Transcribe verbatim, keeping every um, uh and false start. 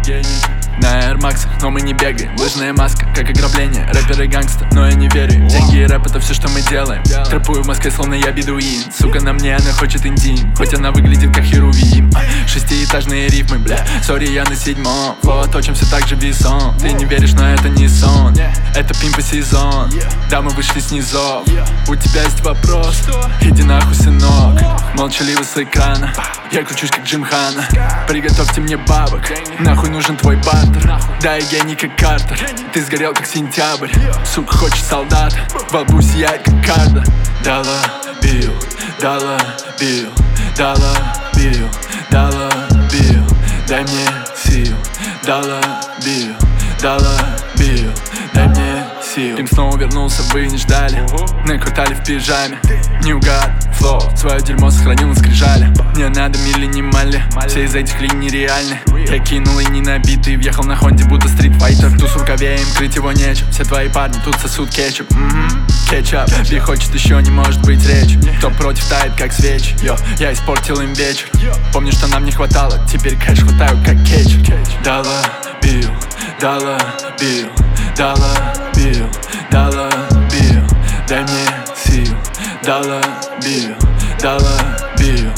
На Air Max, но мы не бегаем. Лыжная маска, как ограбление. Рэперы гангста, но я не верю. Деньги и рэп — это все, что мы делаем. Трэпую в Москве, словно я бедуин. Сука, на мне она хочет интим, хоть она выглядит как херувим. Шестиэтажные рифмы, бля, сори, я на седьмом. Вот, очень все так же весом. Ты не веришь, но это не сон. Это пимпа сезон. Да, мы вышли с низов. У тебя есть вопрос? Иди нахуй, сынок. Молчаливо с экрана я кручусь, как Джимхана. Приготовьте мне бабок, нахуй нужен твой бартер. Да, я гений, как Картер. Ты сгорел, как сентябрь. Сука, хочет солдата, во лбу сияет, как карта. Дала бил, дала бил, дала бил, дала бил. Дай мне сил, дала бил, дала бил. Дай мне сил. Им снова вернулся, вы не ждали. На квартале в пижаме. Не угад, флоу, свое дерьмо сохранил на скрижале. Мне надо мили, не мали. Все из этих линий реальны. Я кинул и не набитый, въехал на Хонде, будто стритфайтер. Туз в рукаве, им крыть его нечем. Все твои парни тут сосут кетчуп. М-м, кетчуп, Би хочет, еще не может быть речь. Кто против тает, как свеч. Йо, я испортил им вечер. Помню, что нам не хватало, теперь кэш хватаю, как кетч. Дала бил, дала бил, дала бил, дала бил. Дай мне сил, дала бил, дала бил.